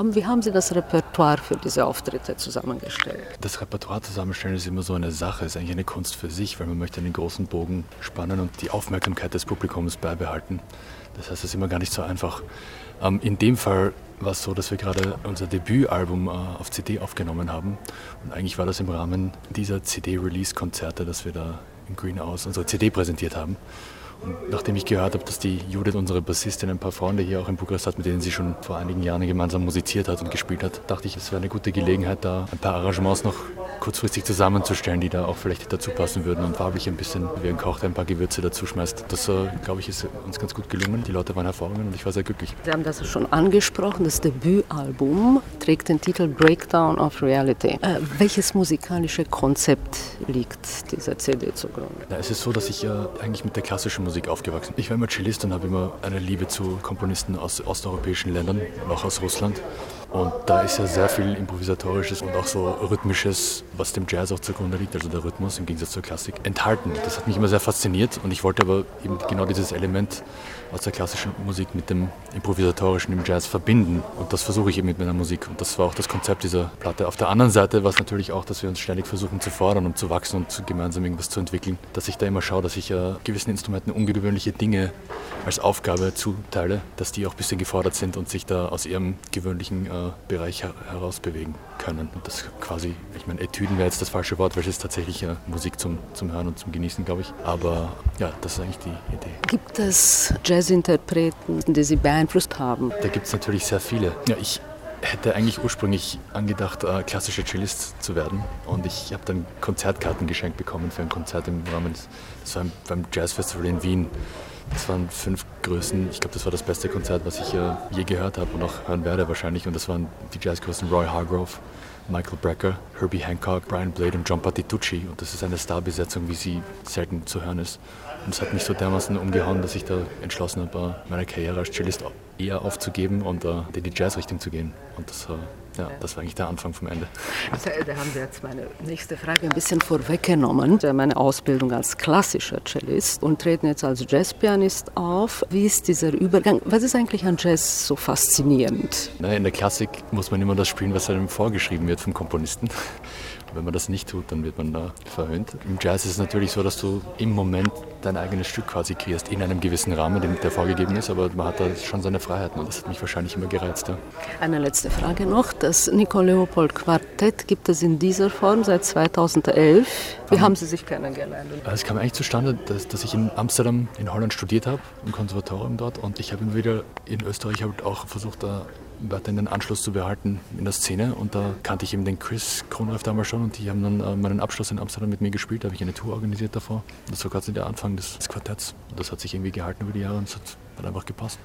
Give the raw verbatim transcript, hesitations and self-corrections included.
haben. Wie haben Sie das Repertoire für diese Auftritte zusammengestellt? Das Repertoire zusammenstellen ist immer so eine Sache, ist eigentlich eine Kunst für sich, weil man möchte einen großen Bogen spannen und die Aufmerksamkeit des Publikums beibehalten. Das heißt, es ist immer gar nicht so einfach. Ähm, in dem Fall war es so, dass wir gerade unser Debütalbum äh, auf C D aufgenommen haben. Und eigentlich war das im Rahmen dieser C D-Release-Konzerte, dass wir da im Greenhouse unsere C D präsentiert haben. Und nachdem ich gehört habe, dass die Judith, unsere Bassistin, ein paar Freunde hier auch in Bukarest hat, mit denen sie schon vor einigen Jahren gemeinsam musiziert hat und gespielt hat, dachte ich, es wäre eine gute Gelegenheit, da ein paar Arrangements noch kurzfristig zusammenzustellen, die da auch vielleicht dazu passen würden und farblich ein bisschen wie ein Koch, der ein paar Gewürze dazu schmeißt. Das, äh, glaube ich, ist uns ganz gut gelungen. Die Leute waren hervorragend und ich war sehr glücklich. Sie haben das schon angesprochen, das Debütalbum trägt den Titel Breakdown of Reality. Äh, welches musikalische Konzept liegt dieser C D zugrunde? Ja, es ist so, dass ich ja äh, eigentlich mit der klassischen Musik aufgewachsen bin. Ich war immer Cellist und habe immer eine Liebe zu Komponisten aus osteuropäischen Ländern, auch aus Russland. Und da ist ja sehr viel Improvisatorisches und auch so Rhythmisches, was dem Jazz auch zugrunde liegt, also der Rhythmus im Gegensatz zur Klassik, enthalten. Das hat mich immer sehr fasziniert und ich wollte aber eben genau dieses Element aus der klassischen Musik mit dem Improvisatorischen im Jazz verbinden. Und das versuche ich eben mit meiner Musik. Und das war auch das Konzept dieser Platte. Auf der anderen Seite war es natürlich auch, dass wir uns ständig versuchen zu fordern und zu wachsen und zu gemeinsam irgendwas zu entwickeln. Dass ich da immer schaue, dass ich äh, gewissen Instrumenten ungewöhnliche Dinge als Aufgabe zuteile, dass die auch ein bisschen gefordert sind und sich da aus ihrem gewöhnlichen äh, Bereich her- heraus bewegen können. Und das quasi, ich meine, Etüden wäre jetzt das falsche Wort, weil es ist tatsächlich äh, Musik zum, zum Hören und zum Genießen, glaube ich. Aber ja, das ist eigentlich die Idee. Gibt es Jazzinterpreten, die Sie beeinflusst haben? Da gibt es natürlich sehr viele. Ja, ich hätte eigentlich ursprünglich angedacht, äh, klassischer Cellist zu werden. Und ich habe dann Konzertkarten geschenkt bekommen für ein Konzert im Rahmen des, das war beim Jazzfestival in Wien. Das waren fünf Größen. Ich glaube, das war das beste Konzert, was ich äh, je gehört habe und auch hören werde wahrscheinlich. Und das waren die Jazzgrößen Roy Hargrove, Michael Brecker, Herbie Hancock, Brian Blade und John Patitucci. Und das ist eine Starbesetzung, wie sie selten zu hören ist. Und es hat mich so dermaßen umgehauen, dass ich da entschlossen habe, meine Karriere als Cellist eher aufzugeben und uh, in die Jazzrichtung zu gehen. Und das, uh, ja, das war eigentlich der Anfang vom Ende. Also, da haben Sie jetzt meine nächste Frage ein bisschen vorweggenommen. Sie haben meine Ausbildung als klassischer Cellist und treten jetzt als Jazzpianist auf. Wie ist dieser Übergang? Was ist eigentlich an Jazz so faszinierend? Na, in der Klassik muss man immer das spielen, was einem vorgeschrieben wird vom Komponisten. Wenn man das nicht tut, dann wird man da verhöhnt. Im Jazz ist es natürlich so, dass du im Moment dein eigenes Stück quasi kreierst, in einem gewissen Rahmen, der vorgegeben ist, aber man hat da schon seine Freiheiten und das hat mich wahrscheinlich immer gereizt. Ja. Eine letzte Frage noch. Das Nico Leopold Quartett gibt es in dieser Form seit zweitausendelf. Wie um, haben Sie sich kennengelernt? Es kam eigentlich zustande, dass, dass ich in Amsterdam, in Holland studiert habe, im Konservatorium dort und ich habe immer wieder in Österreich halt auch versucht, da weiter in den Anschluss zu behalten in der Szene und da kannte ich eben den Chris Kronreif damals schon und die haben dann äh, meinen Abschluss in Amsterdam mit mir gespielt, da habe ich eine Tour organisiert davor. Das war quasi der Anfang des, des Quartetts und das hat sich irgendwie gehalten über die Jahre und es hat, hat einfach gepasst.